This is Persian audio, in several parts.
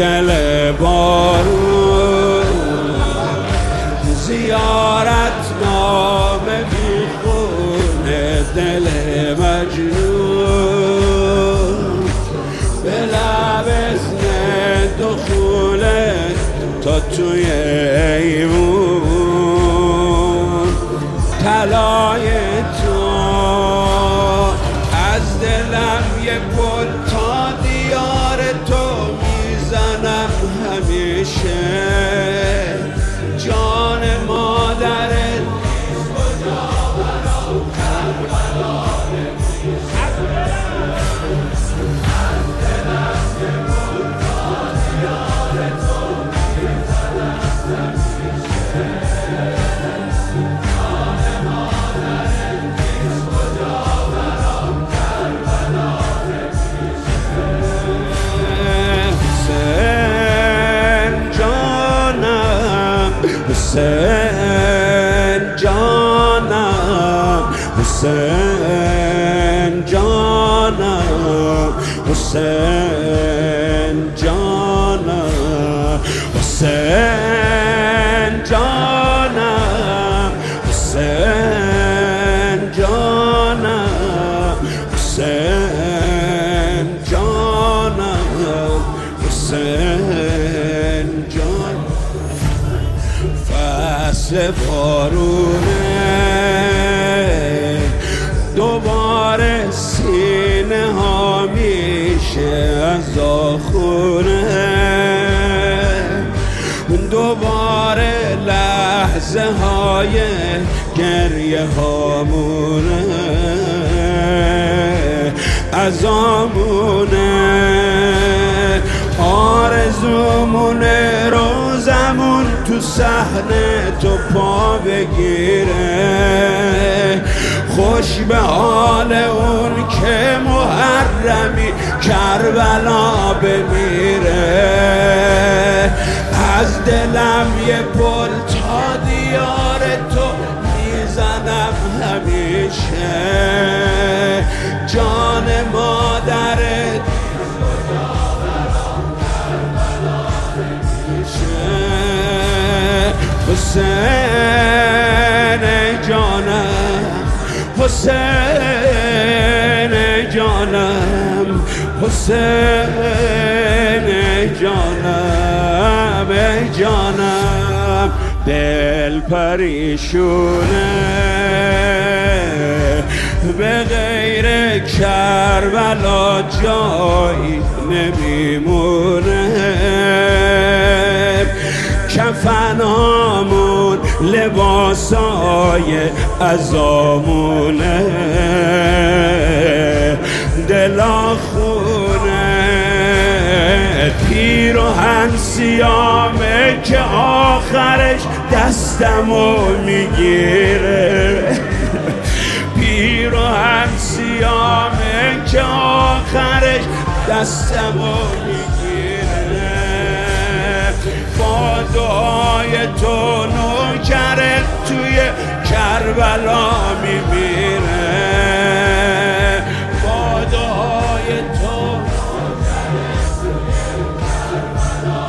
دل بارون زیارت نامه میخونه دل مجنون به لب اذن دخولت تا توی ایمون طلای تو از دلم یه پل تا دیار تو میزنم همیشه جان مادرت کجا برام کربلا از دلم یه پل تا دیار تو میزنم همیشه جان مادرت کجا برام کربلا حسین جانم حسین جانم حسین جانم حسین جانم حسین جانم حسین جانم حسین جانم فصل بارونه دوباره سینه ها میشه از آخونه دوباره لحظه های گریه هامونه از آمونه آرزومونه روزمون تو صحنه تو پا بگیره خوش به حال اون که محرمی کربلا بمیره از دلم یه پل تا دیار تو میزنم همیشه جان مادرت حسین جانم حسین جانم حسین جانم ای جانم دل پریشونه به غیر کربلا جایی نمیمونه کفنامون لباسای عزامونه دلا خونه پیراهن سیامه که آخرش دستمو میگیره پیراهن سیامه که آخرش دستمو میگیره با دعای تو نوکرت توی کربلا میمیره با دعای تو نوکرت توی کربلا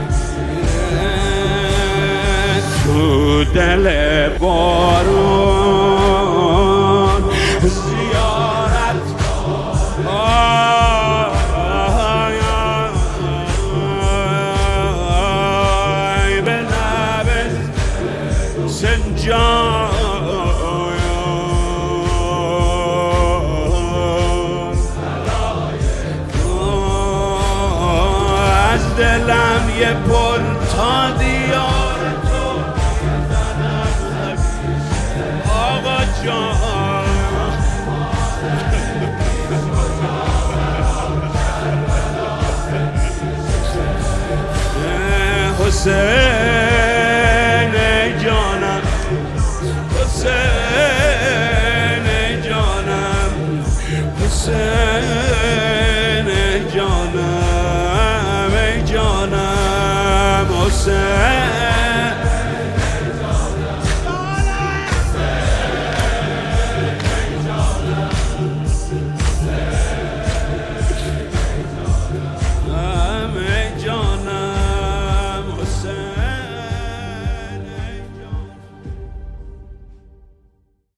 میمیره تو دل بارون زیارت از دلم یه پل تا دیار تو میزنم آقا جان حسین